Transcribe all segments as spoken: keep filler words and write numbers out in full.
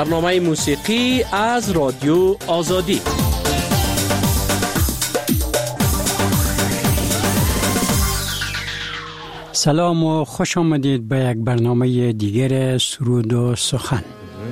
برنامه موسیقی از رادیو آزادی. سلام و خوش آمدید به یک برنامه دیگر سرود و سخن.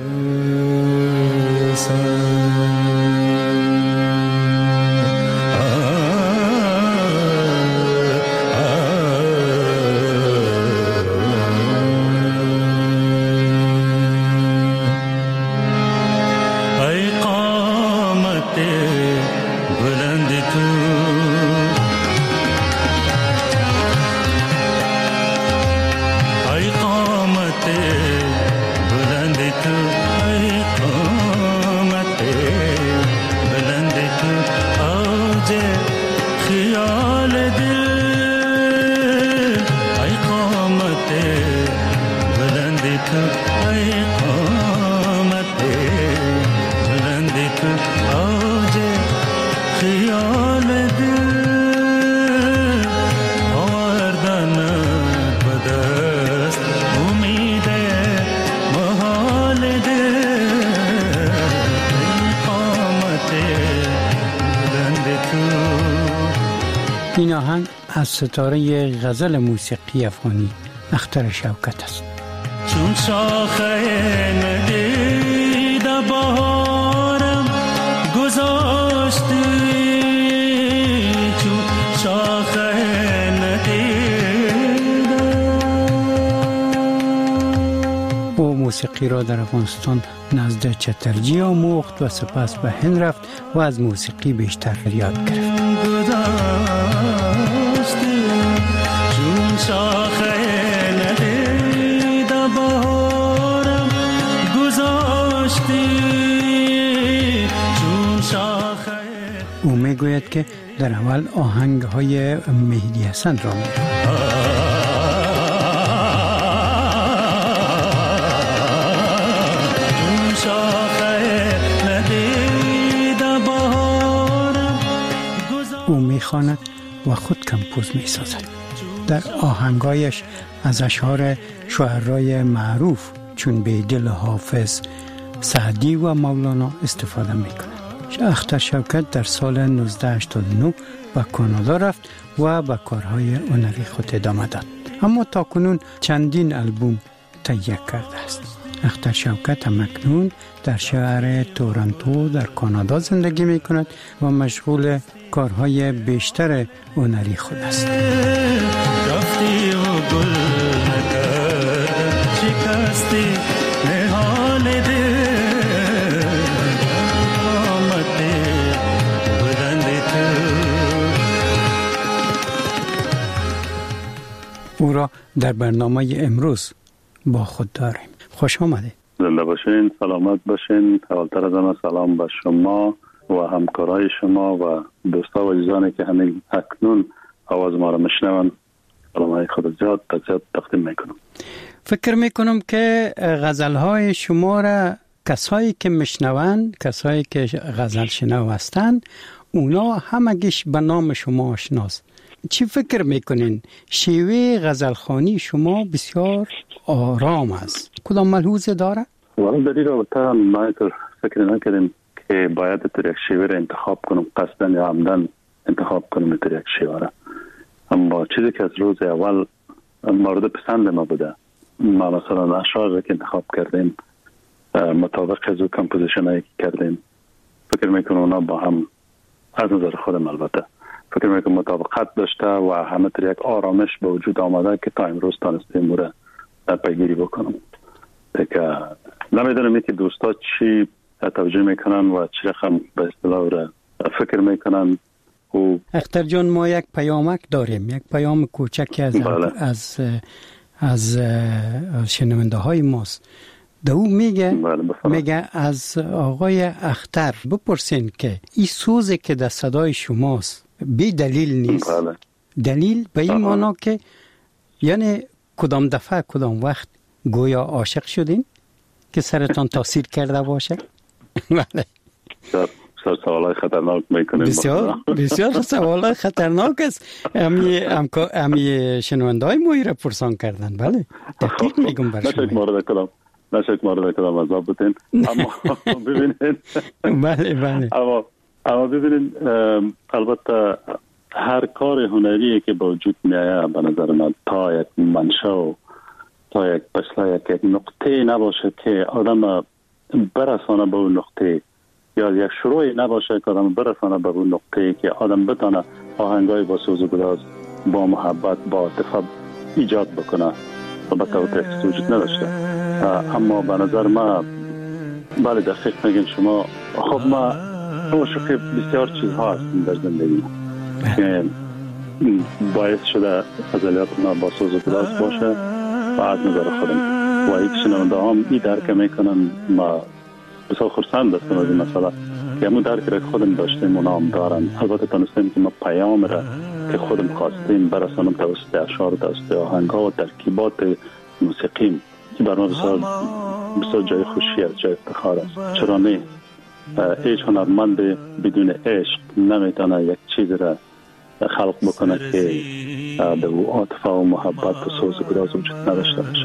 این آهنگ از ستاره غزل موسیقی افغانی اختر شوکت است. چون شاخه ندید بهارم گذاشتی، چون شاخه ندید. او موسیقی را در افغانستان نزد چترجی آموخت و سپس به هند رفت و از موسیقی بیشتر یاد گرفت. چون شاخه ندید بهارم گذاشتی، چون شاخه. او میگوید که در اول آهنگ های مهدی حسن را می‌خواند. او میخواند و خود کمپوز میسازد. در آهنگایش از اشعار شاعرای معروف چون بیدل حافظ، سعدی و مولانا استفاده میکند. اختر شوکت در سال نوزده هشتاد و نه به کانادا رفت و به کارهای هنری خود ادامه داد، اما تاکنون چندین آلبوم تهیه کرده است. اختر شوکت همکنون در شهر تورنتو در کانادا زندگی می کند و مشغول کارهای بیشتر هنری خود است. رفتی و گل نکرد شکستی نهال دل، آمده بلند تو. او را در برنامه امروز با خود داریم. خوش آمدید. زنده باشین، سلامت باشین. اولتر از همه سلام به شما و همکارای شما و دوستا و عزیزانی که همین اکنون آواز ما را میشنون. سلامای خود زیاد تزیاد تقدیم میکنم. فکر میکنم که غزلهای شما را کسایی که میشنون، کسایی که غزل شنو هستند، اونا همگیش به نام شما آشناست. چی فکر میکنین؟ شیوه غزلخوانی شما بسیار آرام است. کدام ملحوظه داره؟ والا در این رابطه ما فکر نکردیم که باید در یک شیوه را انتخاب کنم، قصدن یا عمدن انتخاب کنم در یک شیوه را. اما چیزی که از روز اول مورد پسند ما بوده، ما مثلا اشعار را که انتخاب کردیم مطابق از او کمپوزیشن هایی که کردیم، فکر میکنم اونا با هم از نظر خودم البته فکر میکنم مطابقت داشته و همه در یک آرامش به وجود آمده که تا امروز تانستیم را پیگیری بکنم. دیگه نمیدونم که دوستا چی توجه میکنن و چی رقم به اصطلاح را فکر میکنن. و اختر جان، ما یک پیامک داریم، یک پیام کوچکی از بله. از از شنونده های ماست. دو میگه بله میگه از آقای اختر بپرسین که این سوزی که در صدای شماست بی دلیل نیست. بله. دلیل به این معنا که یعنی کدام دفعه کدام وقت گویا عاشق شدین که سرتان تاثیر کرده باشه؟ بله. سر سوالای خطرناک میکنیم. بسیار بسیار سوالای خطرناک است. امی امی شنونده‌های ما را پرسان کردن. بله دقیق میگم برای شما. مورد کدام نشک ما رو کدام عذاب بودین. اما ببینید بله بله اما اما ببینید البته هر کار هنری که با وجود میایه به نظر من تا یک منشأ و تا یک پشلا یک نقطه نباشه که آدم برسانه به اون نقطه، یا یک شروعی نباشه که آدم برسانه به اون نقطه که آدم بتونه آهنگای با سوز و گداز، با محبت، با عاطفه ایجاد بکنه. البته او تکست وجود نداشته، اما به نظر ما بله دقیق میگین شما. خب ما عاشق بسیار چیزها هستیم در زندگی که باعث شده ازالیات ما با سوز و گداز باشه و از نظر خودم و یک شنونده هم این درک میکنن. ما بسیار خرسند هستم از این مسئله که همون درک را خودم داشتیم اونا هم دارن. البته تانستیم که ما پیام را که خودم خواستیم برسانم توسط اشعار، توسط آهنگ ها و ترکیبات موسیقیم که بر ما بسیار بسیار جای خوشی است، جای افتخار است. چرا نه؟ هیچ هنرمند بدون عشق نمیتونه یک چیز را خلق بکنه که به او عاطفه و محبت و سوز و گداز وجود نداشته باشه.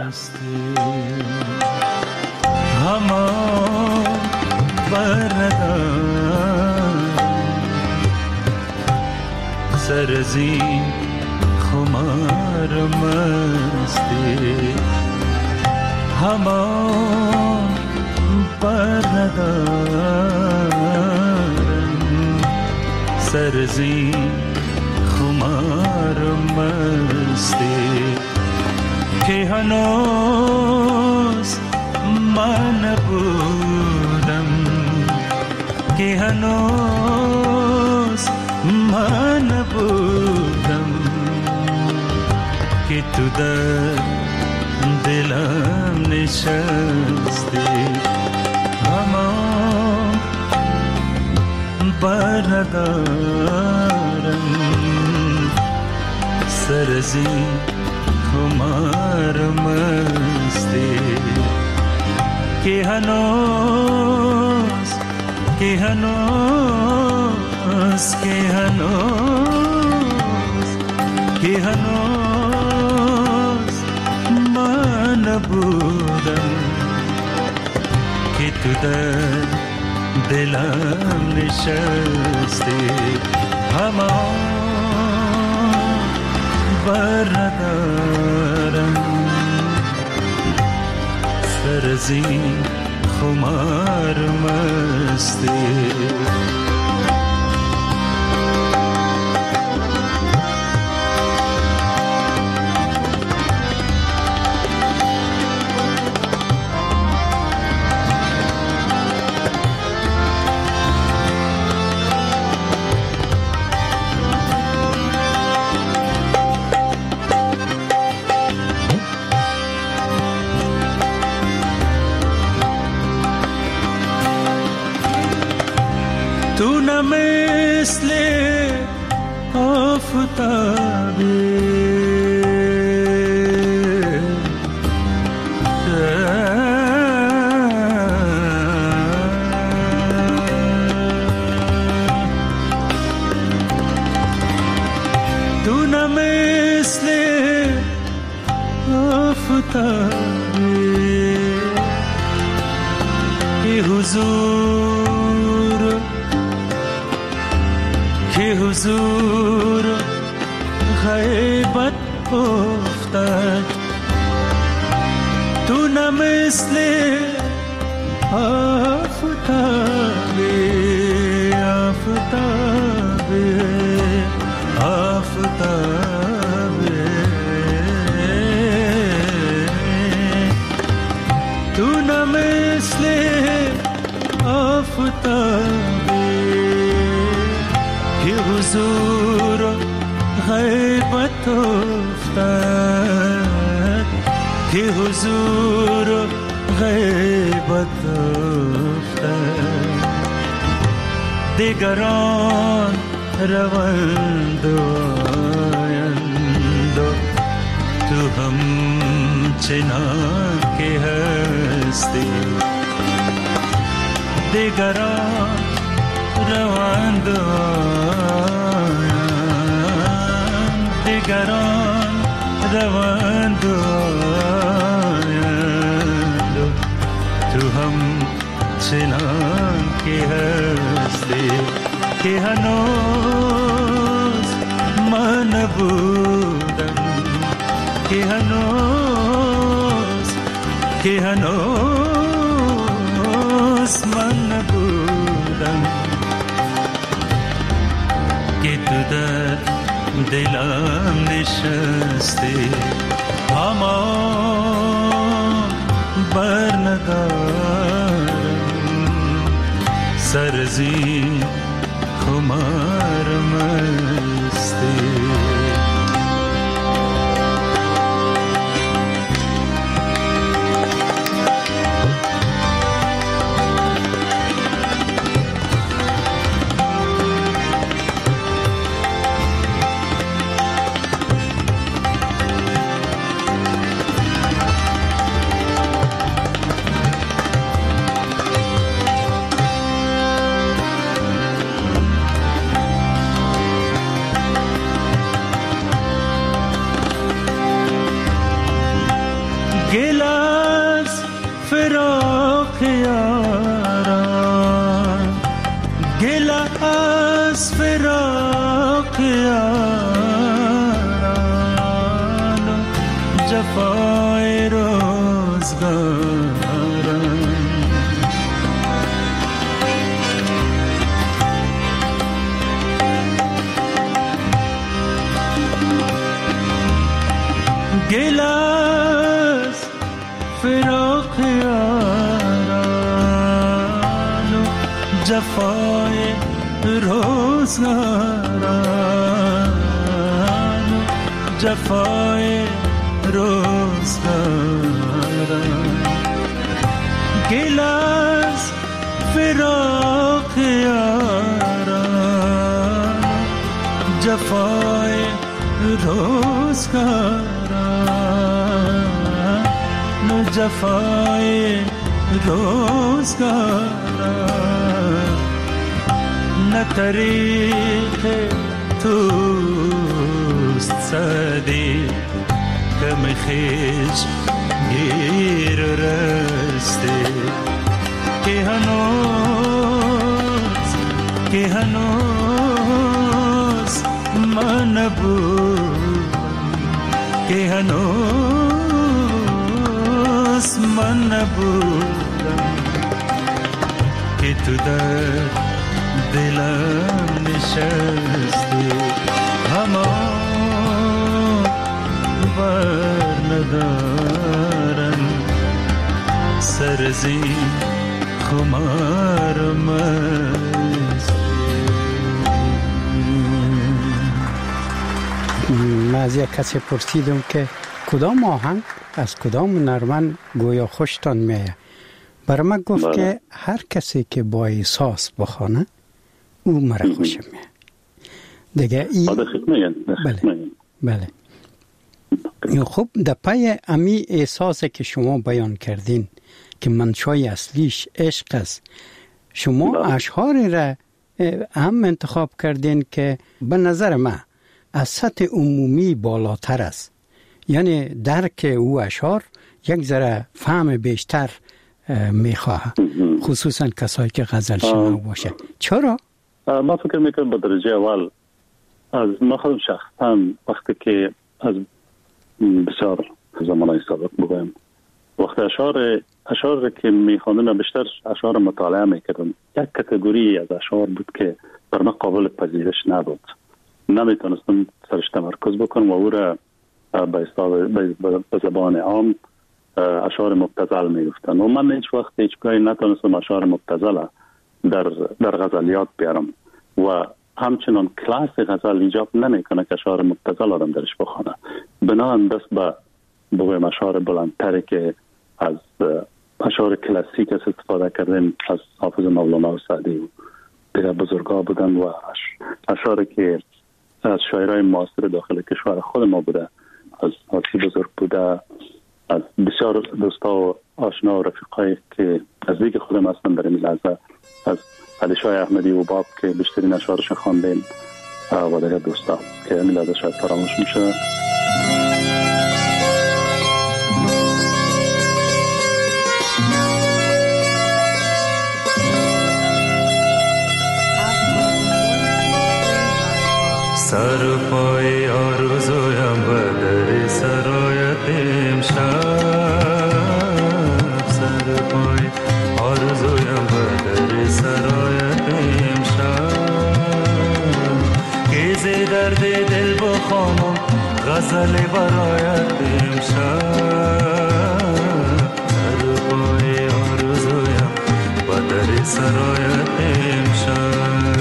هما بردم سرزی خمار مستی، هما بردم سرزی خمار مستی که هنوز من بودم، که هنوز من بودم که تو در دلم نشستی. اما بردارم سرزی خمار مستی که هنوز که هنوز که هنوز که هنوز من بودم که تو در دلم نشستی. اما بردارم سرزی خمار مستی. تو نه مثل آفتابی تو نه مثل آفتابی که حضور که حضور غیبت افتد. تو نه مثل آفتابی آفتابی آفتابی تو نه مثل آفتابی که حضور غیبت افتد، که حضور غیبت افتد. دیگران روند و آیند و تو هم چنان که هستی. دیگران روند و آیند، دیگران روند و آیند، چنان که هستی که هنوز من نبودم که هنوز که هنوز من نبودم که تو در دلم نشستی اما بر ندارم سرزی خمار مستی گل از فراق یاران گل از فراق یاران جفای روزگاران گل فراق یاران و جفای روزگاران و جفای روزگاران گل از فراق یاران جفای روزگاران جفای روزگاران نه طریق توست سعدی کم خیش گیر رسته که هنوز که هنوز من نبودم که هنوز من نبودم که تو در دلم نشستی اما بر ندارم سرزی خمار مستی. من از یک کسی پرسیدم که کدام آهنگ از کدام نرمن گویا خوشتان میه. برای من گفت بله. که هر کسی که با احساس بخونه او مرا خوشم میه دیگه ای بله بله خب در پای امی احساسی که شما بیان کردین که منشای اصلیش عشق است، شما بله. اشعاری را هم انتخاب کردین که به نظر من از سطح عمومی بالاتر است، یعنی درک او اشعار یک ذره فهم بیشتر میخواه، خصوصا کسایی که غزل شنو باشه. چرا؟ من فکر میکنم به درجه اول از ما خودم شخصا وقتی که از بسیار زمانهای سابق بگویم وقتی اشعار اشعار که میخواندم بیشتر اشعار مطالعه میکردم، یک کاتگوری از اشعار بود که بر من قابل پذیرش نبود، نمیتونستم سرش تمرکز بکنم و او را به زبان عام اشعار مبتذل میگفتن و من هیچ وقت هیچ گاهی نتونستم اشعار مبتذل در در غزلیات بیارم و همچنان کلاس غزل ایجاب نمیکنه که اشعار مبتذل آدم درش بخونه. بنابراین دست به بگویم اشعار بلندتری که از اشعار کلاسیک استفاده کردن از حافظ مولانا و سعدی و دیگر بزرگا بودن و اشعاری که از شاعرای معاصر داخل کشور خود ما بوده، از حافظ بزرگ بوده، از بسیار دوستا و آشنا و رفیقایی که نزدیک خودم هستن در این لحظه، از علی شاه احمدی و باب که بیشترین اشعارش خواندیم و دیگر دوستا که این لحظه شاید فراموش میشه. سر و پای آرزویم به در سرایت امشب، سر و پای آرزویم به در سرایت امشب، که ز درد دل بخوانم غزل برایت امشب، سر و پای آرزویم به در سرایت امشب.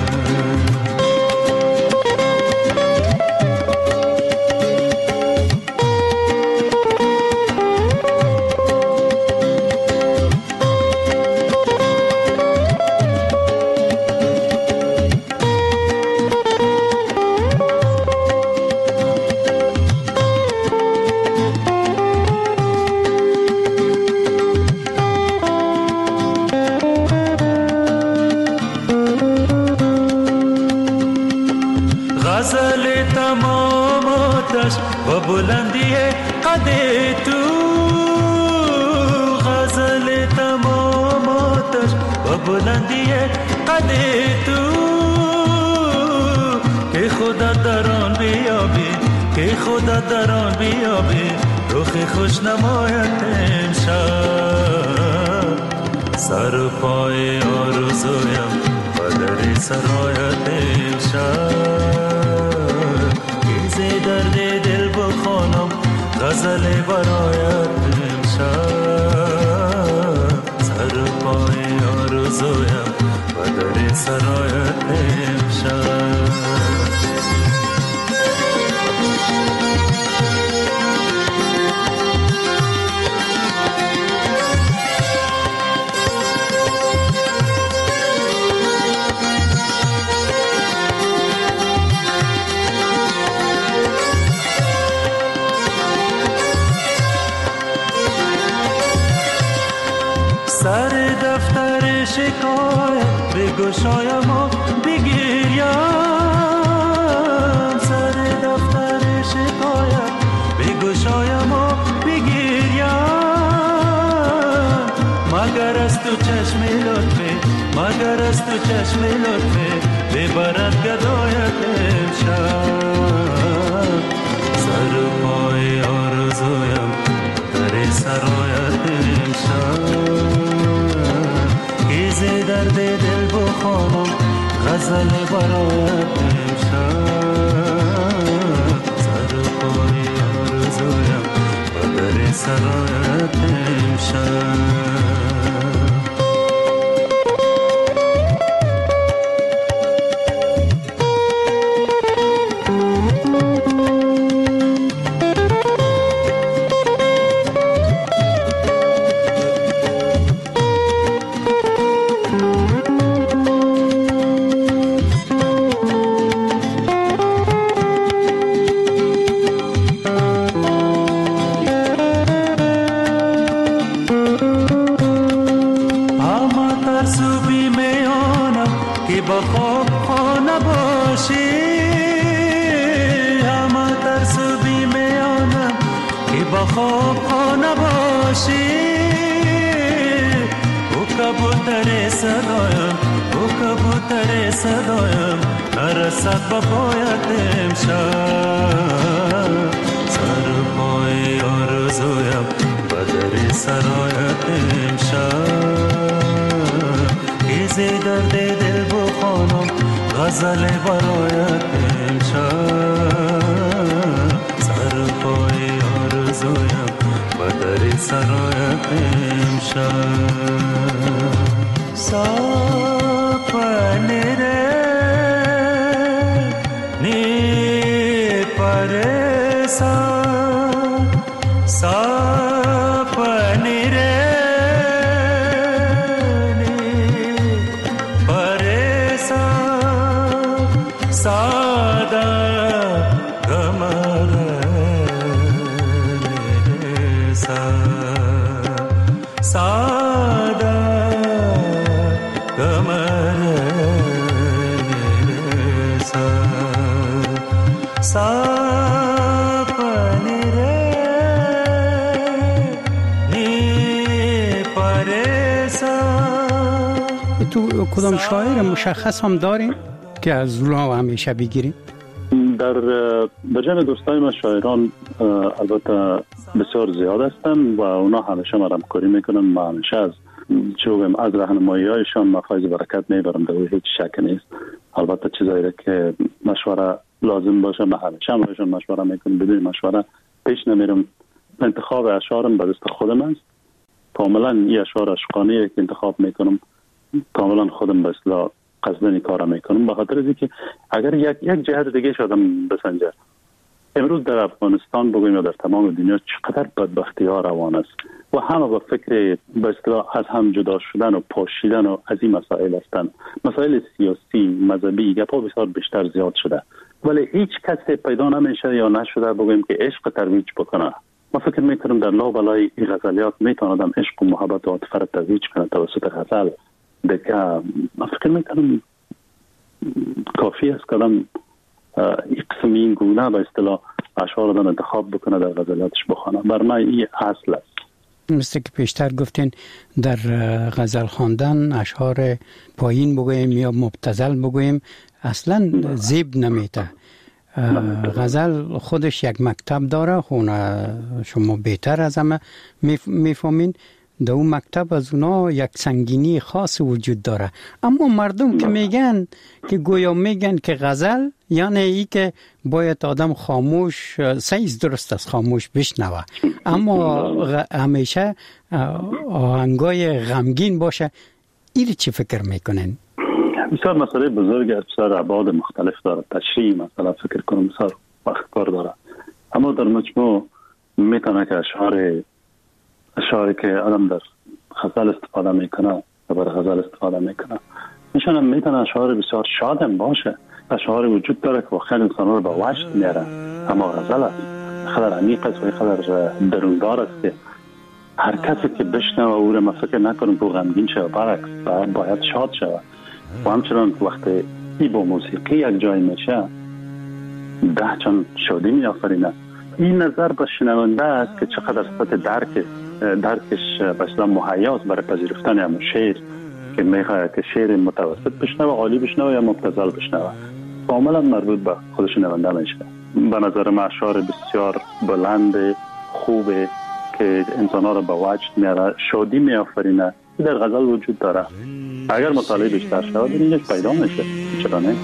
و بلندی قد تو، غزل تمام آتش و بلندی قد تو، که خدا در آن بیابی، که خدا در آن بیابی رخ خوش نمایت امشب، سر و پای آرزویم و در سرایت امشب، درد دل بخوانم غزل برایت امشب، سر و پای آرزویم و در سرایت امشب. سر دفتر شکایت بگشایم و بگیریم، سر دفتر شکایت بگشایم و بگیریم، مگر از تو چشم لطفه، مگر از تو چشم لطفه ببرد گدایت امشب، سر و پای آرزویم در سرایت امشب، ز درد دل بخوانم غزل برایت امشب، سر و پای آرزویم و در سرایت امشب. صدایم نرسد با پایت امشب، سر و پای آرزویم و در سرایت امشب، که ز درد دل بخوانم غزل برایت امشب، سر و پای آرزویم و در سرایت امشب. سپنه ni paresa sapne re ni paresa sada kamal sa sada kamal sa sapne re ni paresa. تو کدام شاعر مشخص هم داریم که از اونا همیشه بگیریم؟ در در جمع دوستای ما شاعران البته بسیار زیاد هستن و اونا همیشه ما همکاری میکنن. ما همیشه از چوبم از راهنمایی هایشان ما فایز برکت میبرم، در هیچ شک نیست. البته چیزایی که مشوره لازم باشه ما همیشه همشون مشوره میکنم، بدون مشوره پیش نمیرم. انتخاب اشعارم به دست خودم است. کاملا این اشعار عشقانه که انتخاب میکنم کاملا خودم به اصطلاح قصدن کارا میکنم، به خاطر اینکه اگر یک یک جهت دیگه شدم بسنجه، امروز در افغانستان بگویم یا در تمام دنیا چقدر بدبختی ها روان است و همه با فکر به اصطلاح از هم جدا شدن و پاشیدن و از این مسائل هستند. مسائل سیاسی، مذهبی، گپا بسیار بیشتر زیاد شده، ولی هیچ کسی پیدا نمیشه یا نشده بگویم که عشق ترویج بکنه. ما فکر میکنم در لا بالای این غزلیات میتونم عشق و محبت و عاطفه را ترویج کنه توسط غزل. دیگه ما فکر میکنم کافی است کدام این قسم این گونه به اصطلاح اشعار را انتخاب بکنه در غزلاتش بخونه. بر من این اصل است. مثل که پیشتر گفتین در غزل خواندن اشعار پایین بگویم یا مبتذل بگویم اصلا زیب نمیته. غزل خودش یک مکتب داره، خونه شما بهتر از همه میفهمین. در اون مکتب از اونا یک سنگینی خاص وجود داره، اما مردم که میگن که گویا میگن که غزل یعنی ای که باید آدم خاموش، سیز درست است خاموش بشنوه، اما غ... همیشه آهنگای غمگین باشه. این چی فکر میکنن؟ بسیار مسئله بزرگ است، بسیار ابعاد مختلف داره. تشریح مثلا فکر کنم بسیار وقت کار داره، اما در مجموع میتونه که اشعار اشعاری که آدم در غزل استفاده میکنه و بر غزل استفاده میکنه میشن هم میتونه اشعار بسیار شاد هم باشه. اشعار وجود داره که واقعا انسان رو به وجد میاره، اما غزل است خیلی عمیق است و خیلی درونگار است که هر کسی که بشنوه او رو فکر نکنم که غمگین شه، برعکس باید شاد شه. و همچنان وقتی ای با موسیقی یک جای میشه ده چند شادی میآفرینه. این نظر به شنونده است که چقدر سطح درک درکش بسیار مهیاست برای پذیرفتن همون شعر که میخواد که شعر متوسط بشنوه، عالی بشنوه یا مبتذل بشنوه، کاملا مربوط به خود شنونده میشه. به نظر من اشعار بسیار بلند خوبه که انسان‌ها رو به وجد میاره، شادی میآفرینه، در غزل وجود داره. اگر مطالعه بیشتر شود اینش پیدا میشه، چرا نه؟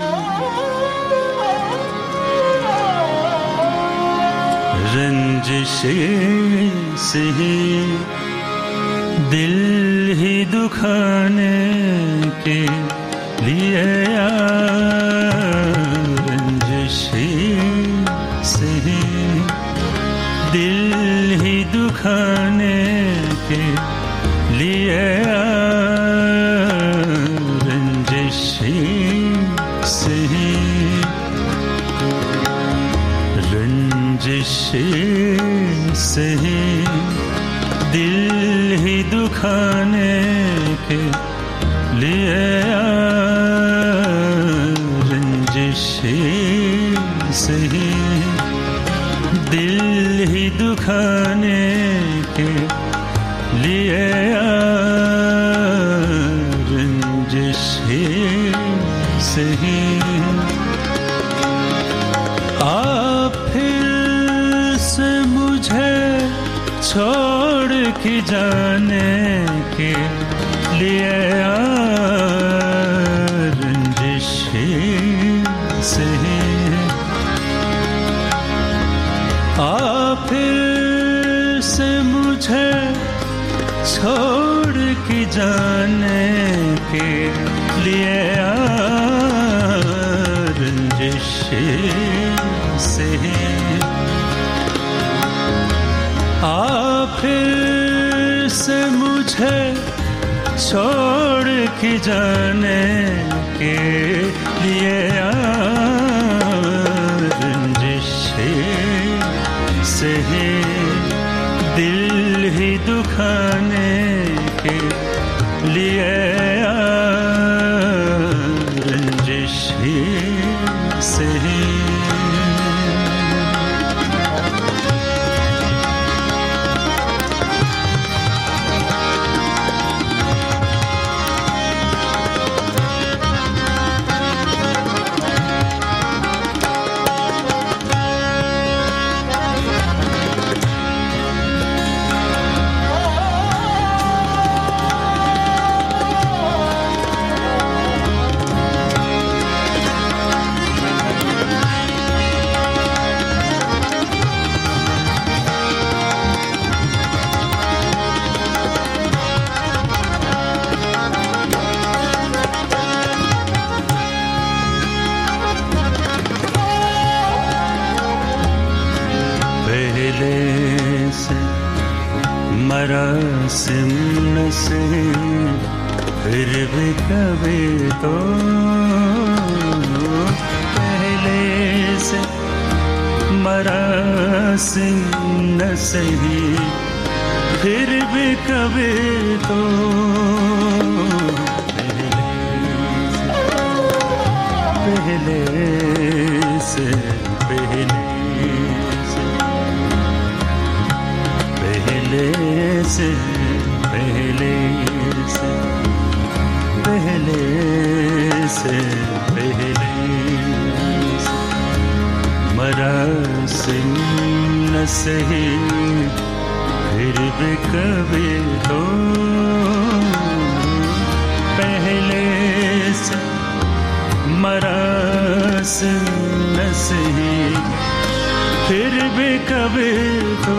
रंजिश से ही दिल ही दुखाने के लिए रंजिश से ही दिल ही दुखाने के लिए रंजिश से ही रंजिश से ही दिल ही दुखाने के लिए रंजिश से ही दिल ही दुखाने के लिए रंजिश से ही आप फिर से मुझे छोड़ के जाने के लिए रंजिश से ही आप फिर से मुझे छोड़ के जाने के लिए रंजिश से आप फिर से मुझे छोड़ के जाने के लिए रंजिश से दिल ही दुखाने के लिए रंजिश से मरासिम न सही फिर भी कभी तो पहले से मरासिम न सही फिर भी कभी तो पहले से पहले से पहले से पहले से पहले से मरासिम न सही फिर भी कभी तो पहले से मरासिम न सही फिर भी कभी तो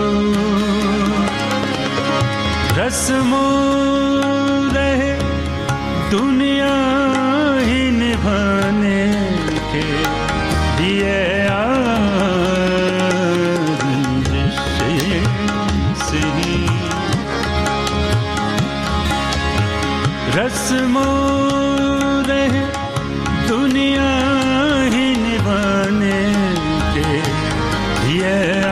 रस्मों रहे दुनिया ही निभाने के लिए से ही रस्मों रहे दुनिया ही निभाने के लिए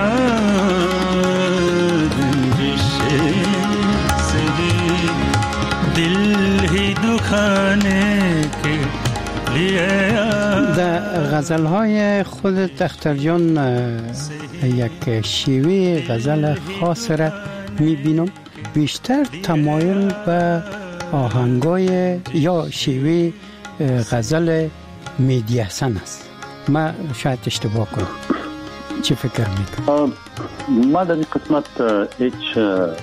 در غزل های خودت اختر جان یک شیوه غزل خاص را میبینم، بیشتر تمایل به آهنگای یا شیوه غزل مهدی حسن است. من شاید اشتباه کنم، چی فکر میکنم؟ ما در این قسمت هیچ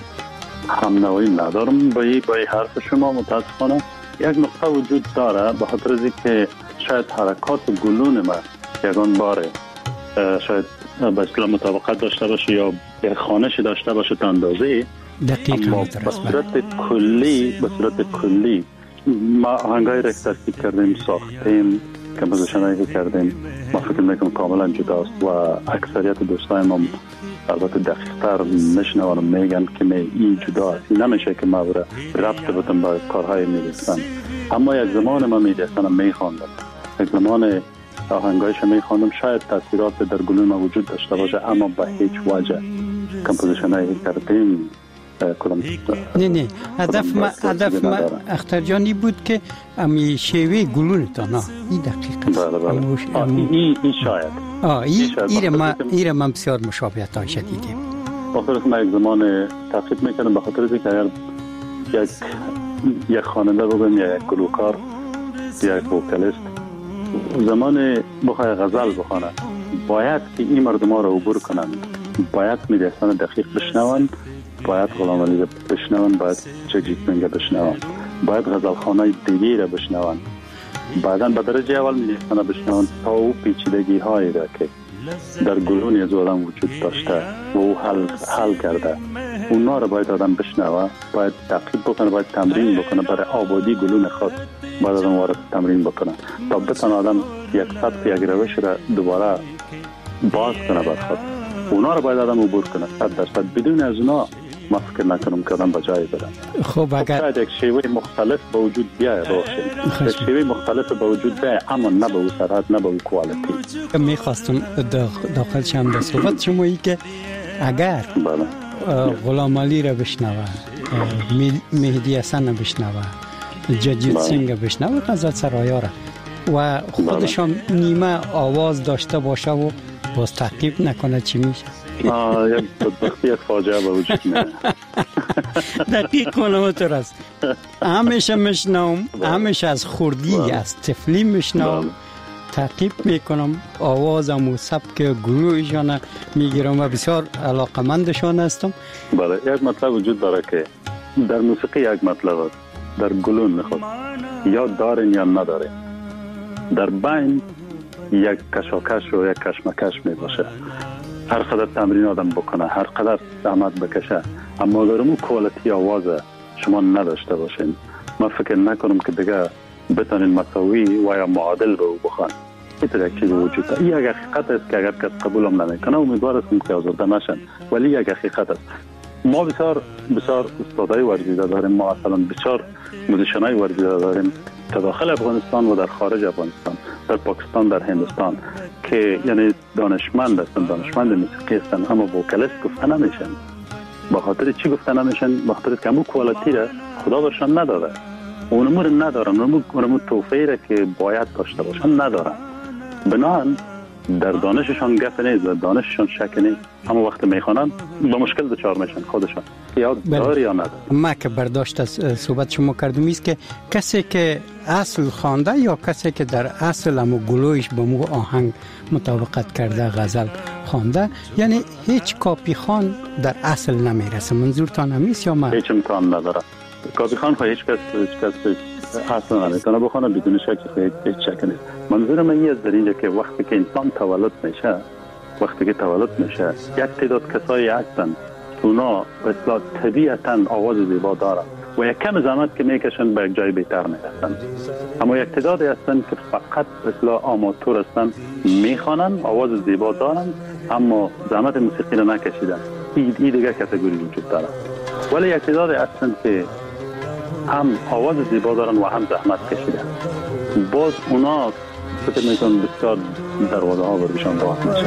همنوایی ندارم با این حرف شما. متاسفانه یک نقطه وجود داره، به خاطر از اینکه شاید حرکات گلون ما یگان باره شاید به اصطلاح مطابقت داشته باشه یا یک خوانش داشته باشه تا اندازه، اما به صورت کلی به صورت کلی ما آهنگای را ترکیب کردیم، ساختیم، کمپوزیشنایی کردیم، ما فکر میکنم کاملا جداست و اکثریت دوستای ما البته دقیق‌تر میشنوانم میگن که می این جداست، این نمیشه که ما برای ربط بدم با کارهای میرسن. اما یک زمان ما میرسنم میخواندم، یک زمان آهنگایش میخواندم، شاید تاثیرات در گلون ما وجود داشته باشه اما به هیچ وجه کمپوزیشنایی کردیم کدام نه نه هدف ما هدف ما اختر جانی بود که امی شیوه گلون تا نه این دقیقه بله بله این این شاید آه این این ما این ما بسیار مشابهت ها شدیدیم. بخاطر که ما یک زمان تحقیق میکنم، به خاطر اینکه اگر یک یک خواننده بگم یا یک گلوکار یا یک وکالیست زمان بخواه غزل بخونه باید که این مردم ها رو عبور کنن، باید میدهستان دقیق بشنون، باید غلام علی بشنون، باید جگجیت منگه بشنون، باید غزل خانه دیگی را بشنون، بعدا به درجه اول میدهستان بشنون تا او پیچیدگی هایی را که در گلون از آدم وجود داشته و او حل, حل کرده اونا را باید آدم بشنوه، باید تعقیب بکنه، باید تمرین بکنه، برای آبادی گلون خود باید آدم وارد تمرین بکنه تا بتونه آدم یک سطح یک روش را دوباره باز کنه بر خود. اونا را باید آدم عبور کنه صد درصد، بدون از اونا ما فکر نکنم که آدم به جایی بره. خب اگر شاید یک شیوه مختلف به وجود بیاید باشه، یک شیوه مختلف به وجود بیاید اما نه به اون سرعت، نه به اون کوالیتی. میخواستم داخل شم در صحبت شما ای که اگر غلام علی را بشنوه، مهدی حسن را بشنوه، جگجیت سینگ را بشنوه، غزل سرایا را و خودشان نیمه آواز داشته باشه و باز تعقیب نکنه چی میشه؟ آه یک بدبختی، یک فاجعه به وجود میاد. دقیق کنم تو راست همیشه میشنوم، همیشه از خوردی از طفلی میشنوم، تعقیب میکنم، آوازم و سبک گروهشان میگیرم و بسیار علاقمندشان هستم. بله یک مطلب وجود داره که در موسیقی یک مطلب است، در گلون نخود یا دارین یا ندارین، در بین یک کشاکش و یک کشمکش می باشه. هر قدر تمرین آدم بکنه، هر قدر زحمت بکشه، اما اگر اون کوالیتی آواز شما نداشته باشین من فکر نکنم که دیگه بتونین مساوی و یا معادل به او بخوان. این یک چیز وجود داره. این یک حقیقت است که اگر کس قبول هم نمیکنه امیدوار هستم که آزاده نشن، ولی یک حقیقت است. ما بسیار بسیار استادای ورزیده داریم، ما مثلا بسیار موزیشنای ورزیده داریم در داخل افغانستان و در خارج افغانستان، در پاکستان، در هندوستان، که یعنی دانشمند هستن، دانشمند موسیقی هستن، اما وکالیست گفته نمیشن. با خاطر چی گفته نمیشن؟ با خاطر که همون کوالیتی را خدا برشان نداده، اونمو رو ندارن، اونمو توفیه را که باید داشته باشن ندارن. بنابراین در دانششان گپ نیست، در دانششان شک نیست، اما وقت میخوانن با مشکل دچار میشن خودشان، یا داره یا نداره. ما که برداشت از صحبت شما کردم است که کسی که اصل خوانده یا کسی که در اصل همو گلویش با مو آهنگ مطابقت کرده غزل خوانده، یعنی هیچ کاپی خان در اصل نمیرسه. منظورتان همیست یا ما؟ هیچ امکان نداره. کاپی خان خواهی هیچ کس هیچ کس اصلا نمیتونه بخونه بدون شک، هیچ شک نیست. منظور من این است در اینجا که وقتی که انسان تولد میشه، وقتی که تولد میشه یک تعداد کسایی هستن که اونا اصلا طبیعتا آواز زیبا دارن و یک کم زحمت که میکشن به یک جای بهتر میرسن، اما یک تعدادی هستن که فقط اصلا آماتور هستن، میخوانن، آواز زیبا دارن اما زحمت موسیقی رو نکشیدن. این دیگه کاتگوری وجود داره. ولی یک تعدادی هستن که هم آواز زیبا دارن و هم زحمت کشیدن، باز اونا فکر میکنم بسیار دروازه ها برشان باز میشه.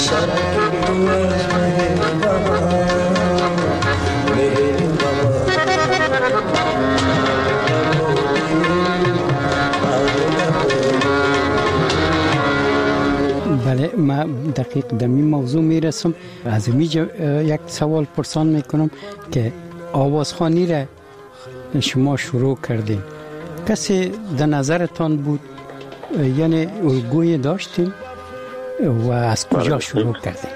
بله، ما دقیق دمی موضوع میرسم. از اینجا یک سوال پرسان میکنم که آوازخوانی را شما شروع کردین، کسی در نظرتان بود؟ یعنی الگوی داشتین و از کجا شروع کردین؟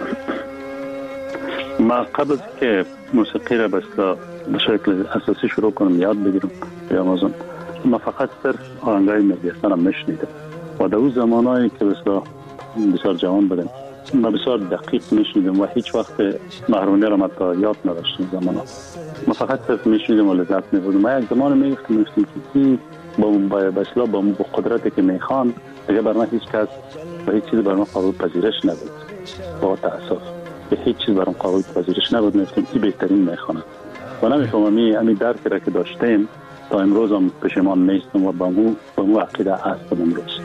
ما قبل از که موسیقی را به شکل اساسی شروع کنم یاد بگیرم به آمازون، ما فقط صرف آهنگای مهدی حسن میشنیدم و در اون زمانایی که بسیار بسیار جوان بودم ما بسیار دقیق میشنیدم و هیچ وقت محرمانه را متا یاد نداشتیم. زمان ما فقط صرف میشنیدم و لذت میبردم. ما یک زمان میگفتم میگفتم که این با بسلا با قدرتی که میخوان اگر بر من هیچ کس و هیچ چیز بر من قابل پذیرش نبود، با تأسف به هیچ چیز برام قابل پذیرش نبود. میگفتم این بهترین میخوانه و نمیفهمم می امی درکی را که داشتیم تا امروز هم پشیمان نیستم و با مو با مو عقیده هستم امروز.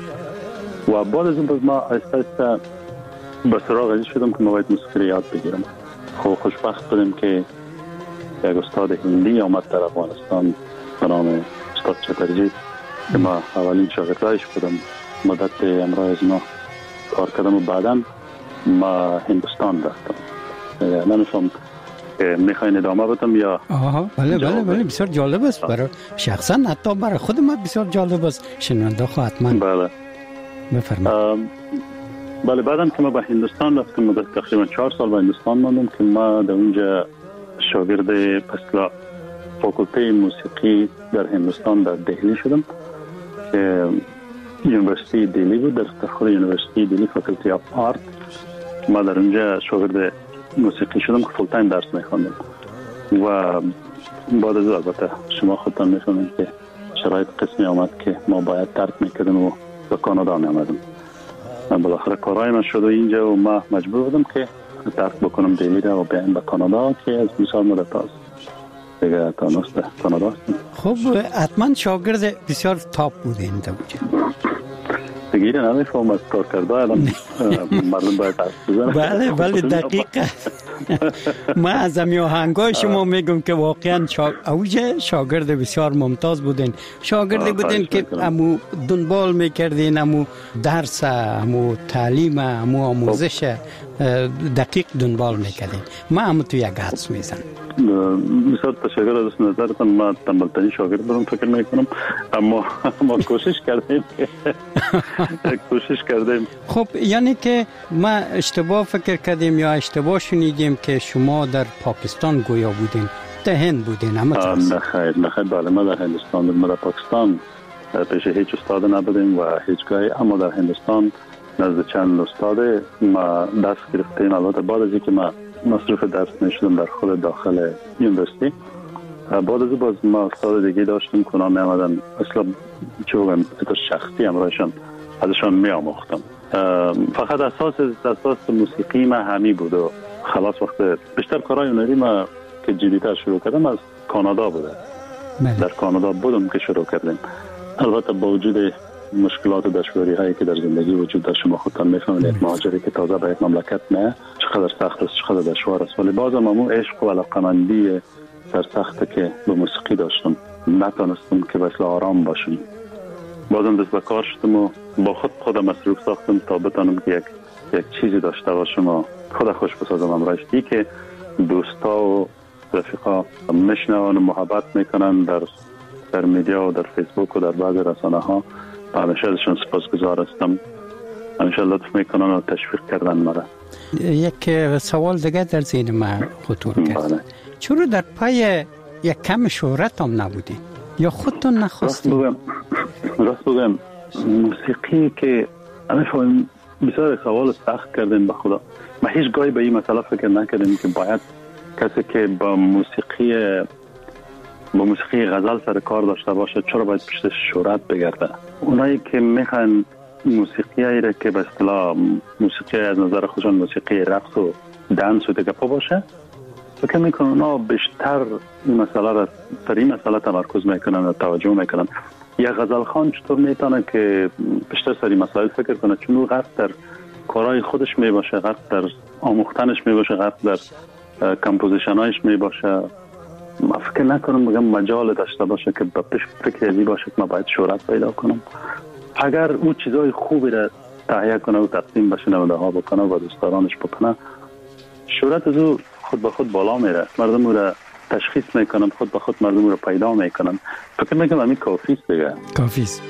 و بعد از این ما آهسته آهسته به سراغ ازی شدم که ما باید موسیقی یاد بگیرم. خب خوشبخت بودم که یک استاد هندی آمد در افغانستان به نام استاد چترجی که ما اولین شاگردایش بودم. مدت امرای از ما کار کردم و بعدا ما هندوستان رفتم. نمیفهم میخواین ادامه بدم یا؟ آها بله بله بله بسیار جالب است برای شخصا، حتی برای خود ما بسیار جالب است. شنونده خواهد حتما بله بفرمایید. بله بعدم که ما به هندوستان رفتم، مدت تقریبا چهار سال به هندوستان ماندم که ما در اونجا شاگرد اصلا فاکولته موسیقی در هندوستان در دهلی شدم که یونیورسیتی دهلی بود. در خود یونیورسیتی دهلی فاکولتی آف آرت ما در اونجا شاگرد موسیقی شدم که فول تایم درس میخواندم و بعد از البته شما خودتان میفهمید که شرایط قسمی آمد که ما باید ترک میکردم و به کانادا میامدم. بالاخره کارهای من شد و اینجا و ما مجبور بودم که ترک بکنم دهلی را و بیایم به کانادا که از بسیار مدت است دیگه تا نست کانادا هستم. خب حتما شاگرد بسیار تاپ بودین در اونجا دیگه نمیفهم از کار کرده الان مردم باید حرف بزنن. بله بله دقیقه. ما از امی آهنگای شما میگم که واقعا شا... اوج شاگرد بسیار ممتاز بودین. شاگردی بودین که امو دنبال میکردین، امو درس، امو تعلیم، امو آموزش دقیق دنبال میکردین. ما امو تو یک حدس میزن. بسیار تشکر از نظرتان. ما تنبلترین شاگرد بودم فکر میکنم، اما ما کوشش کردیم کوشش کردیم. خب یعنی که ما اشتباه فکر کردیم یا اشتباه شنیدیم که شما در پاکستان گویا بودین، در هند بودین؟ اما نه خیر نه خیر بله ما در هندوستان بودیم. ما در پاکستان پیش هیچ استاد نبودیم و هیچ گاهی، اما در هندوستان نزد چند استاد ما دست گرفتیم. البته بعد از اینکه ما مصروف درس میشدم در خود داخل یونیورسیتی، بعد از باز ما استاد دیگه داشتیم که اونا می آمدن اصلا چه بگم اتر شخصی همراهشان ازشان می آموختم. فقط اساس اساس موسیقی ما همی بود و خلاص. وقت بیشتر کارهای هنری ما که جدیتر شروع کردم از کانادا بوده. در کانادا بودم که شروع کردیم. البته با وجود مشکلات و دشواری هایی که در زندگی وجود داشت، شما خودتان میفهمید یک مهاجری که تازه به یک مملکت نه چقدر سخت است، چقدر دشوار است، ولی بازم همون عشق و علاقمندی سرسخته که به موسیقی داشتم نتونستم که بسیار آرام باشم. بازم دست به کار شدم و با خود خودم مصروف ساختم تا بتونم که یک یک چیزی داشته باشم و خود خوش بسازم امرایش. ای که دوستا و رفیقا میشنون و محبت میکنن در در میدیا و در فیسبوک و در بعض رسانه ها، همیشه ازشون سپاسگزار هستم. همیشه لطف میکنن و تشویق کردن مرا. یک سوال دیگه در ذهن من خطور کرد. چرا در پای یک کم شهرت هم نبودی یا خودتون نخواستی؟ راست بگم راست بگم موسیقی که نمیفهمم، بسیار سوال سخت کردیم به خدا. ما هیچ گاهی به این مسئله فکر نکردیم که باید کسی که با موسیقی با موسیقی غزل سر کار داشته باشه چرا باید پشت شهرت بگرده. اونایی که میخوان موسیقی هایی را که به اصطلاح موسیقی از نظر خودشان موسیقی رقص و دنس و دیگه پا باشه، فکر میکنن اونا بیشتر این مسئله را سر این مسئله تمرکز میکنن و توجه میکنن. یا غزل خان چطور میتونه که بیشتر سر این مسائل فکر کنه، چون او غرب در کارهای خودش می باشه، غرق در آموختنش می باشه، غرق در کمپوزیشنایش می باشه. من فکر نکنم بگم مجال داشته باشه که به فکر ازی باشه که من باید شهرت پیدا کنم. اگر او چیزای خوبی را تهیه کنه و تقدیم به شنونده ها بکنه و دوستدارانش بکنه، شهرت از او خود به خود بالا میره، مردم او را تشخیص میکنن، خود به خود مردم او را پیدا میکنن. فکر میکنم همین کافی است دیگه. کافی است.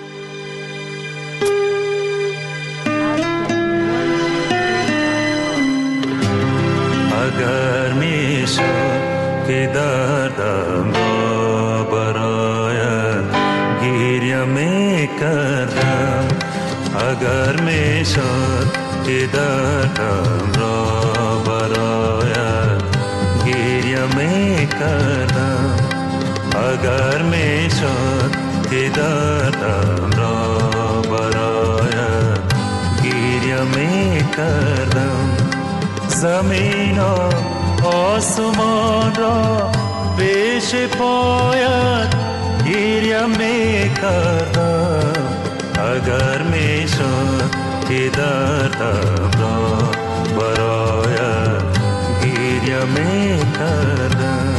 اگر میشد که دردم را برایت گریه میکردم، اگر میشد که دردم را برایت گریه میکردم، اگر میشد که دردم را برایت گریه میکردم، زمین و آسمان را پیش پایت گریه میکردم، اگر میشد که دردم را برایت گریه میکردم.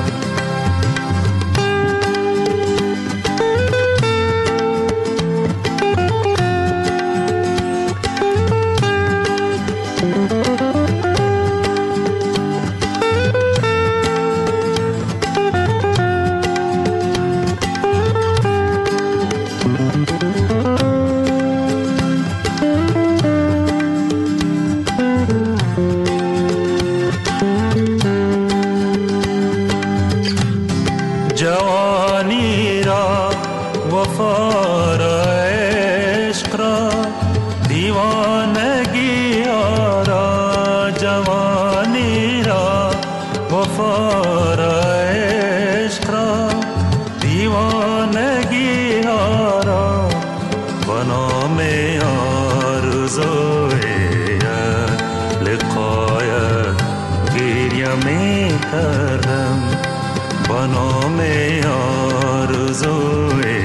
جوانی را وفا را عشق را دیوانگی را، جوانی را وفا را عشق را دیوانگی را، به نام آرزوی لقایت گریه می کردم، به نام آرزوی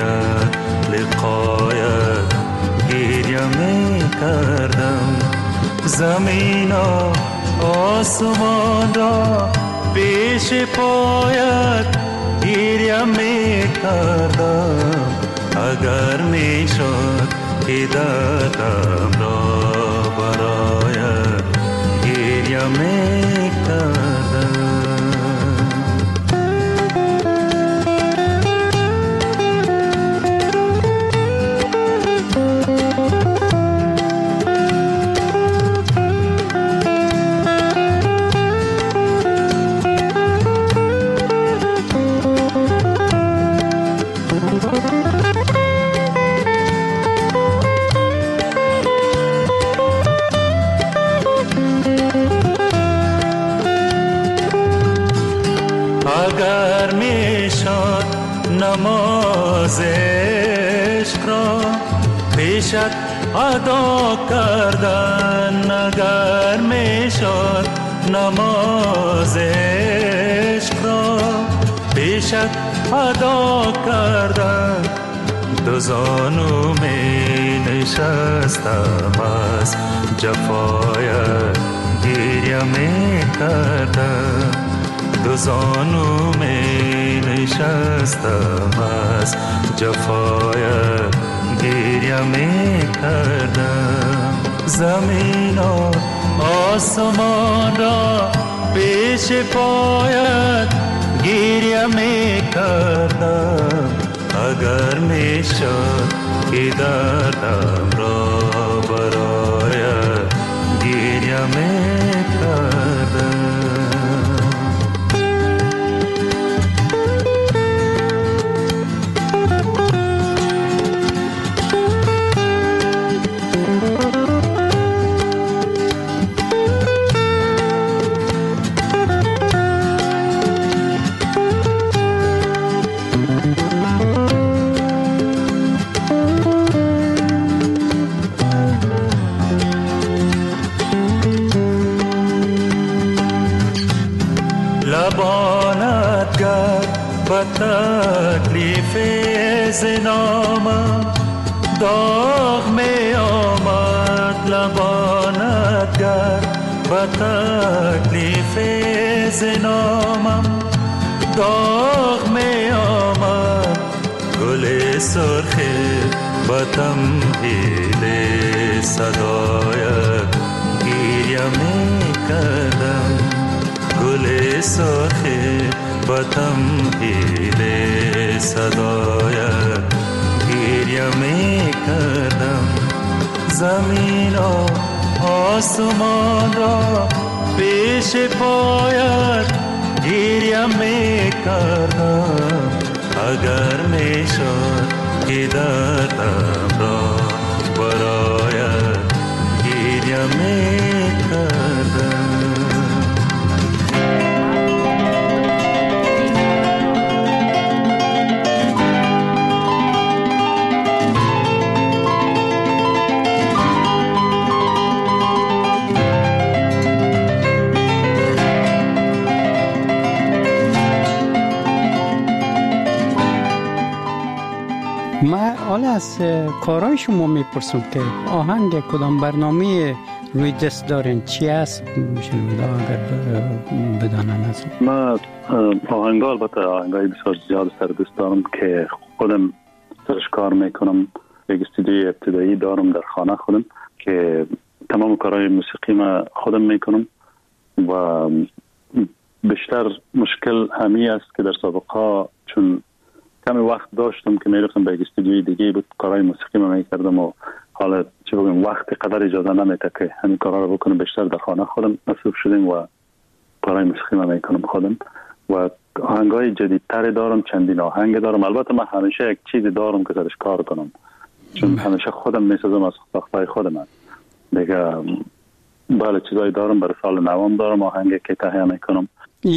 لقایت گریه می کردم، زمین و آسمان را پیش پایت گریه می کردم، اگر می شد که دردم را برایت گریه می کردم. اگر میشد نماز عشق را پیشت ادا کردن، اگر میشد نماز عشق را پیشت ادا کردن، دو زانو می نشستم از جفایت گریه می کردم، دو زانو می نشستم از جفایت گریه می کردم، زمین و آسمان را پیش پایت گریه می کردم، اگر می شد که دردم را برایت گریه می کردم. لبانت گرد و تکلیف زنامم، داغ می آمد لبانت گر و تکلیف زنامم داغ می آمد گل سرخ با تمهیل صدایت گریه می کردم گل سرخ با تمهیل صدایت گریه می کردم زمین و آسمان را پیش پایت گریه می کردم اگر می شد که دردم را برایت گریه می کردم. من حالا از کارهای شما میپرسم که آهنگ کدام برنامه روی دست دارین چی است شنونده اگر بدانن از من آهنگا البته آهنگای بسیار زیاد سر دوست دارم که خودم سرش کار میکنم. یک استودیوی ابتدایی دارم در خانه خودم که تمام کارهای موسیقی ما خودم میکنم و بیشتر مشکل همی است که در سابقه چون کمی وقت داشتم که میرفتم به یک استودیوی دیگه بود کارهای موسیقی ما میکردم و حالا چه بگم وقت قدر اجازه نمیده که همین کارا رو بکنم. بیشتر در خانه خودم مصروف شدیم و کارهای موسیقی ما میکنم خودم و آهنگای جدیدتر دارم، چندین آهنگ دارم. البته من همیشه یک چیزی دارم که سرش کار کنم چون همیشه خودم میسازم از ساختای خودم دیگه. بله چیزایی دارم، برای سال نوام دارم آهنگی که تهیه میکنم.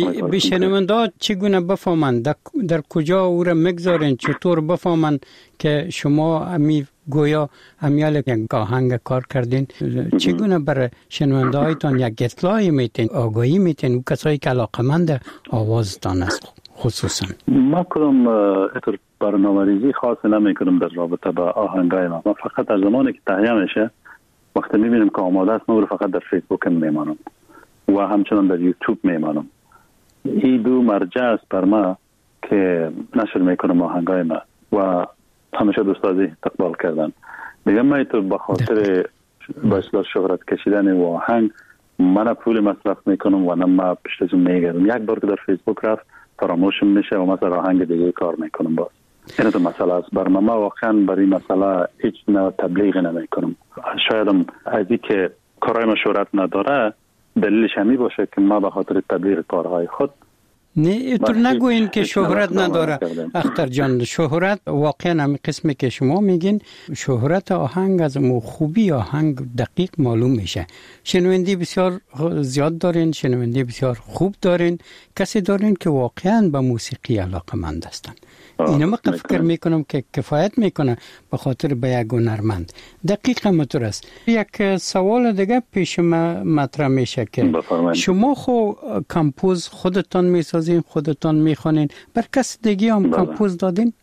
بشنونده چگونه بفهمند در, در کجا او را مگذارین چطور بفهمند که شما امی گویا امیال یک آهنگ کار کردین چگونه برای شنونده هایتان یک اطلاعی میتین آگاهی میتین و کسایی که علاقمند آوازتان است خصوصا؟ ما کدام اتر برنامه‌ریزی خاصی نمی کنم در رابطه با آهنگای ما. ما فقط در زمانی که تهیه میشه وقتی میبینیم که آماده است ما رو فقط در فیسبوک میمانم و همچنان در یوتیوب میمانم. این دو مرجع است بر ما که نشر میکنم آهنگای ما و همیشه دوستازی استقبال کردن. دیگه من تو به خاطر با اصلاح شهرت کشیدن و آهنگ من پول مصرف میکنم و نه ما پشت از اون میگردم. یک بار که در فیسبوک رفت فراموشم میشه و مثلا آهنگ دیگه کار میکنم. باز این تو مسئله است بر ما. واقعا برای مسئله هیچ نوع تبلیغ نمیکنم. شاید هم از این که کارهای ما شهرت نداره دلیلش همی باشه که ما به خاطر تبلیغ کارهای خود نه اینطور نگوین که شهرت نداره اختر جان. شهرت واقعا همین قسمی که شما میگین شهرت آهنگ از مو خوبی آهنگ دقیق معلوم میشه. شنونده بسیار زیاد دارین، شنونده بسیار خوب دارین، کسی دارین که واقعا به موسیقی علاقمند هستن. اینا من فکر میکنم که کفایت میکنه به خاطر به یک هنرمند. دقیقا مطور است. یک سوال دیگه پیش ما مطرح میشه که شما خو کمپوز خودتان میسازین، خودتان میخوانین، بر کس دیگه هم کمپوز دادین؟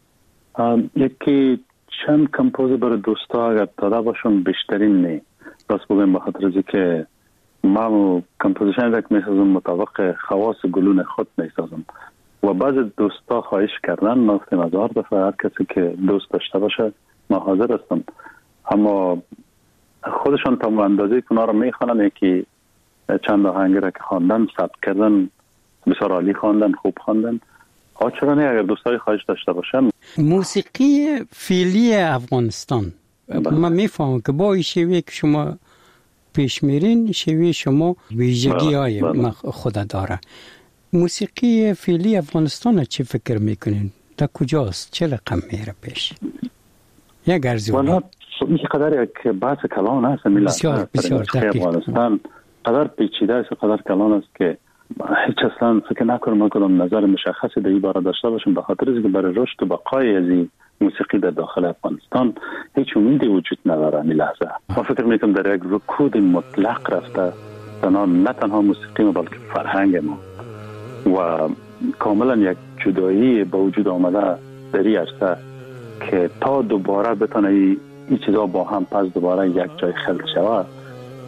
یکی چند کمپوز برای دوستا اگر داده باشم بیشترین نه. راست بگم به خاطر از که ما کمپوزیشن یک میسازم مطابق خواص گلون خود میسازم و بعض دوستا خواهش کردن ما گفتیم هزار دفعه هر کسی که دوست داشته باشه ما حاضر هستم، اما خودشان تا اندازه که اونا رو میخوانن یکی چند آهنگ را که خواندن ثبت کردن بسیار عالی خواندن، خوب خواندن. ها چرا نه اگر دوستای خواهش داشته باشن. موسیقی فعلی افغانستان من میفهمم که با این شیوه که شما پیش میرین شیوه شما ویژگی های خود داره. موسیقی فعلی افغانستان چی فکر میکنین؟ تا کجاست؟ چه رقم میره پیش؟ یک ارزیابی. والا این قدر یک بحث کلان است. بسیار بسیار دقیق. افغانستان قدر پیچیده است و قدر کلان است که هیچ اصلا فکر نکنم کدام نظر مشخصی در این باره داشته باشم، به خاطر اینکه برای رشد و بقای از این موسیقی در داخل افغانستان هیچ امیدی وجود نداره. این لحظه ما فکر میکنم در یک رکود مطلق رفته، تنها نه تنها موسیقی ما بلکه فرهنگ ما و کاملا یک جدایی با وجود آمده در این عرصه که تا دوباره بتونه این چیزا با هم پس دوباره یک جای خلق شود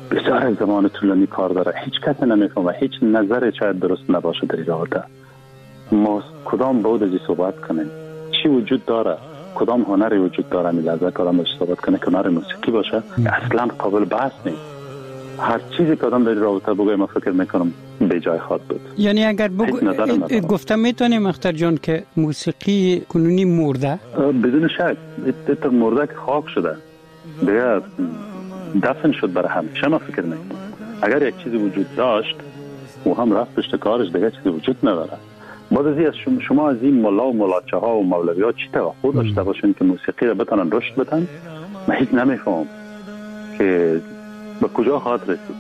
بسیار از زمان طولانی کار داره، هیچ کس نمیفهمه، هیچ نظر شاید درست نباشه در رابطه. ما کدام بود از صحبت کنیم؟ چی وجود داره؟ کدام هنری وجود داره می لحظه کدام صحبت کنه که هنر موسیقی باشه؟ اصلا قابل بحث نیست. هر چیزی که آدم در رابطه بگه من فکر میکنم به جای خواهد بود. یعنی اگر بگو گفته میتونیم اختر جان که موسیقی کنونی مرده؟ بدون شک دیتر مرده که خاک شده دیگه دفن شد برای همیشه. من فکر میکنم اگر یک چیزی وجود داشت و هم رفت پشت کارش دیگه چیزی وجود نداره. بعد از این شما, شما از این مولا و مولاچه ها و مولوی ها چی توقع داشته باشین که موسیقی را بتونن رشد بدن؟ من هیچ نمیفهم که به کجا خواهد رسید.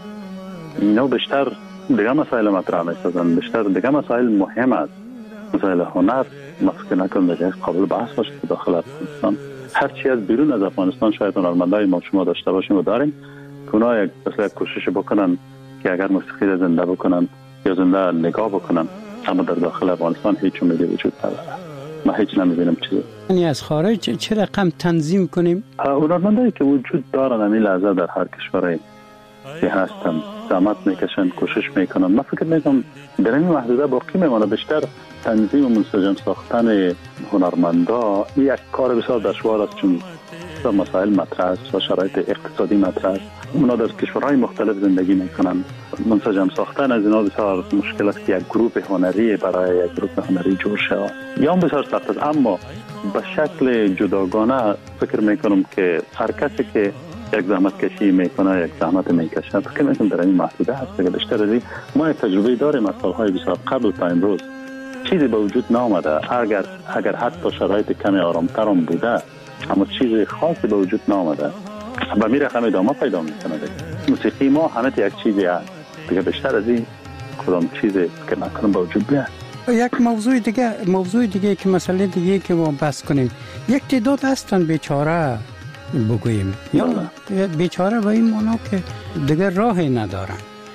اینا بیشتر دیگه مسائل مطرح می‌سازن، بیشتر دیگه مسائل مهم است. مسائل هنر من فکر نکنم دیگه قابل بحث باشه که داخل افغانستان هر چی از بیرون از افغانستان شاید هنرمندای ما شما داشته باشیم و داریم که اونا یک مثلا کوشش بکنن که اگر موسیقی را زنده بکنن یا زنده نگاه بکنن، اما در داخل افغانستان هیچ امیدی وجود نداره. ما هیچ نمی‌بینیم چیزی. یعنی از خارج چه رقم تنظیم کنیم؟ هنرمندایی که وجود دارن همین لحظه در هر کشوری که هستن زحمت میکشن، کوشش میکنن. من فکر میکنم در این محدوده باقی میمونه. بیشتر تنظیم و منسجم ساختن هنرمندا یک کار بسیار دشوار است، چون مسائل مطرح است و شرایط اقتصادی مطرح است. اونا در کشورهای مختلف زندگی میکنن. منسجم ساختن از اینا بسیار مشکل است که یک گروه هنری برای یک گروه هنری جور شود یا بسیار سخت است. اما به شکل جداگانه فکر میکنم که هر کسی که یک زحمت کشی میکنه یک زحمت میکشه. فکر میکنم در این محدوده هست که بیشتر از این ما یک تجربه داریم از سالهای بسیار قبل تا امروز چیزی به وجود نامده. اگر اگر حتی شرایط کمی آرامتر هم بوده اما چیزی خاصی به وجود نامده و میره هم ادامه پیدا میکنه. موسیقی ما همه یک چیزی هست دیگه، بیشتر از این کدام چیزی که نکنم به وجود بیاد. یک موضوع دیگه موضوع دیگه که مسئله دیگه که ما بحث کنیم، یک تعداد هستن بیچاره بگوییم یا بیچاره و این معنا که دیگه راهی ندارن.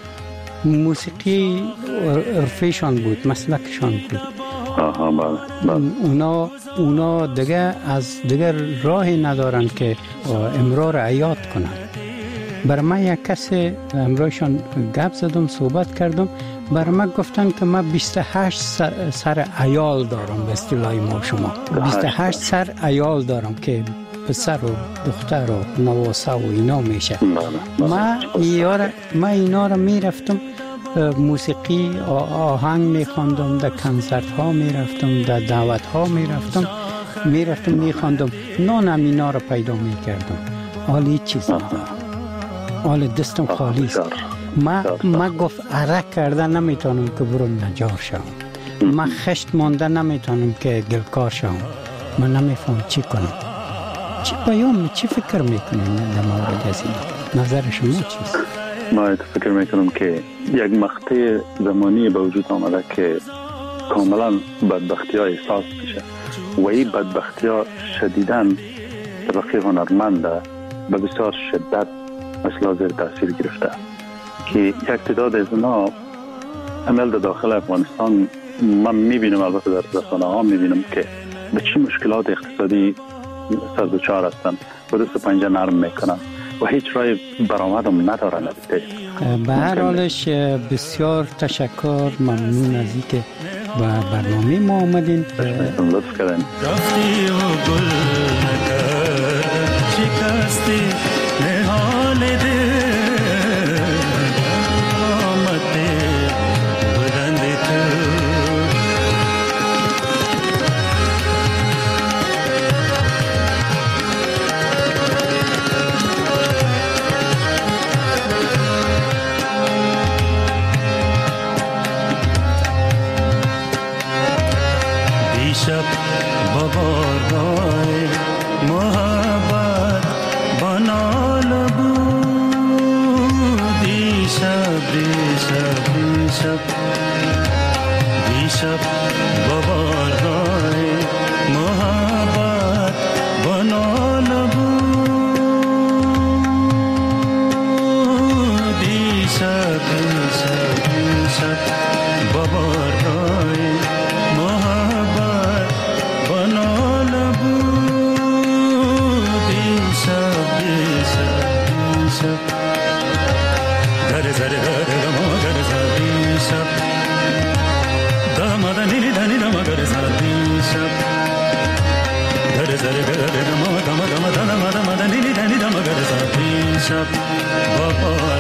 موسیقی عرفشان بود، مسلکشان بود. آها بله بله. اونا اونا دیگه از دیگه راهی ندارن که امرار عیاد کنن. برای من یک کسی امروزشان گپ زدم، صحبت کردم، برای من گفتن که من بیست و هشت سر, سر عیال دارم. به اصطلاح ما شما بیست و هشت سر عیال دارم که پسر و دختر و نواسه و اینا میشه. من اینا من اینا رو میرفتم موسیقی آهنگ میخواندم، در کنسرت ها میرفتم، در دعوت ها میرفتم میرفتم میخواندم، نانم اینا رو پیدا میکردم. حالی چیز ندارم، حال دستم خالی است. ما ما گفت عرق کرده نمیتونم که برم نجار شم. ما خشت مانده نمیتونم که گلکار شم. من نمیفهم چی کنم، چی پیام، چی فکر میکنیم در مورد از این؟ نظر شما چیست؟ من فکر میکنم که یک مقطع زمانی به وجود آمده که کاملا بدبختی ها احساس میشه و این بدبختی ها شدیداً طبقه هنرمند به بسیار شدت مثلا زیر تاثیر گرفته که یک تعداد از اونا عمل در داخل افغانستان من میبینم، البته در رسانه ها میبینم که به چه مشکلات اقتصادی سرزوچار هستن و دست پنجه نرم میکنن و هیچ رای برآمد هم ندارن. به هر حالش بسیار تشکر، ممنون از اینکه با برنامه ما آمدین. لطف کردین. رفتی و گل نکرد شکستی نهال دل آمد بلند تو دیشب ببارگاه محبت بنال بود. دیشب دیشب دیشب دیشب ببارگاه محبت بنال بود. دیشب دیشب دیشب ببارگاه محبت بنال بود. دیشب دیشب دیشب سر گره دم دم دم دم دم دم دنی دنی دم گره سا شب با